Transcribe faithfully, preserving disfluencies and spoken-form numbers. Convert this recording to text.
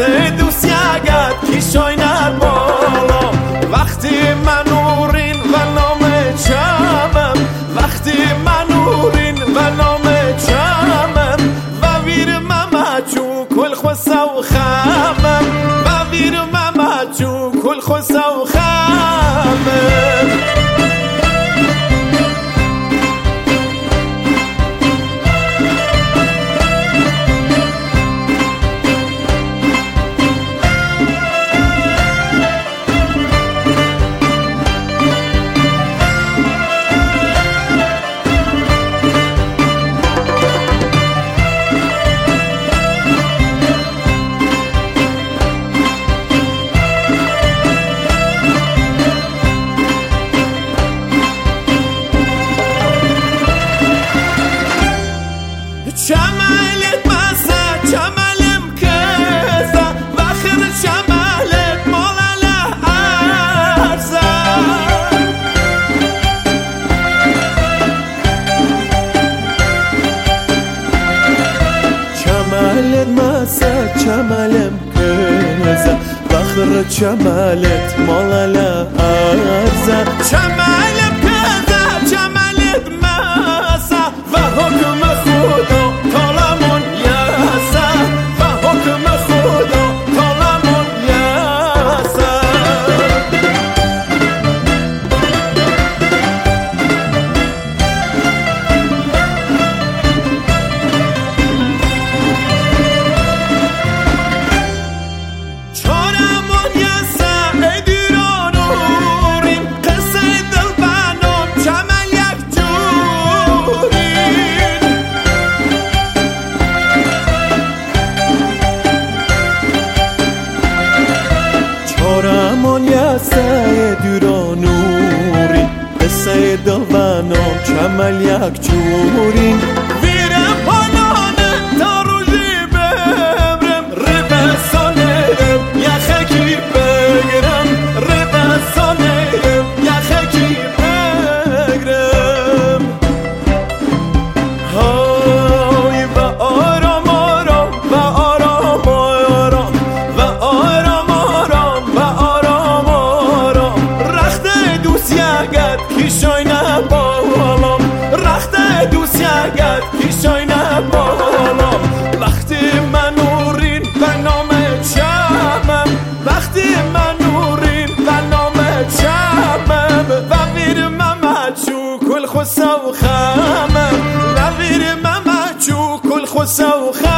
دوست یگد کیشای نر بالا وقتی من نورین و نام چمم وقتی من نورین و نام چمم و ویر ممچو کل خسا و خمم و ویر ممچو کل خسا و خمم شمالت مسا شمالم كذا واخر شمالت مولا له أرزا شمالت مسا شمالم كذا واخر شمالت مولا له أرزا شمالم كذا شمالت مسا وحكم خدا دورانوری قصه دلوانم چمل یک جورین ویرم پانانه تا روزی ببرم ربسانم یخکی بگرم ربسانم یخکی بگرم های و آرام آرام و آرام آرام و آرام آرام و آرام کیشای نبالام رخت دوست یگد کیشای نبالام وقتی من نورین و نام چمم وقتی من نورین و نام چمم و ویر ممچو کل خسا و خمم و ویر ممچو کل خسا و خمم